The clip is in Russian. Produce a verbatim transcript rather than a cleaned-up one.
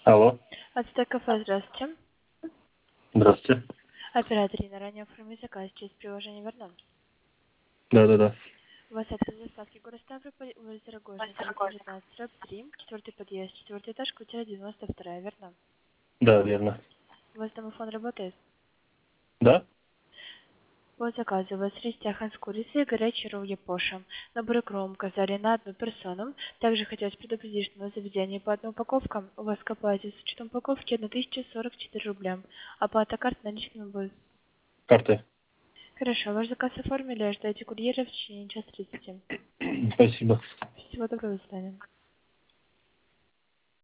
Алло, Ацтек кафе, здравствуйте. здравствуйте. Оператор Инна, ранее оформил заказ через приложение Вернон. Да-да-да. У вас адрес доставки город Ставрополь, улица Рогожина, триста девятнадцать, дробь три, четвертый подъезд, четвертый этаж, квартира девяносто два, Вернон. Да, верно. У вас домофон работает? Да? По заказу у вас рис тяхан с курицей и горячий ролл япоша. Набор громко зали на одну персону. Также хотелось предупредить, что на заведении по одной упаковкам у вас к оплате с учетом упаковки тысяча сорок четыре рубля. Оплата карт наличными будет. Карты. Хорошо, ваш заказ оформили, ждайте курьера в течение часа тридцати. Спасибо. Всего доброго, до свидания.